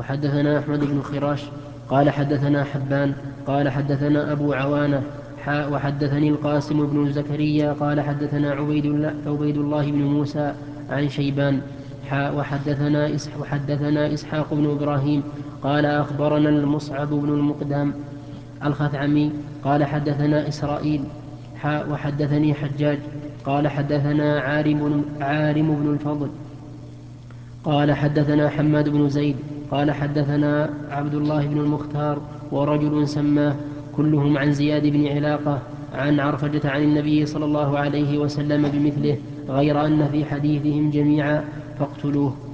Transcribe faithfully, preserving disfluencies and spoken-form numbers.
وحدثنا أحمد بن خراش قال حدثنا حبان قال حدثنا أبو عوانة حاء وحدثني القاسم بن زكريا قال حدثنا عبيد الله, عبيد الله بن موسى عن شيبان حاء وحدثنا, إسح وحدثنا إسحاق بن إبراهيم قال أخبرنا المصعب بن المقدام الخثعمي قال حدثنا إسرائيل حاء وحدثني حجاج قال حدثنا عارم, عارم بن الفضل قال حدثنا حماد بن زيد قال حدثنا عبد الله بن المختار ورجل سماه كلهم عن زياد بن علاقة عن عرفجة عن النبي صلى الله عليه وسلم بمثله غير أن في حديثهم جميعا فاقتلوه.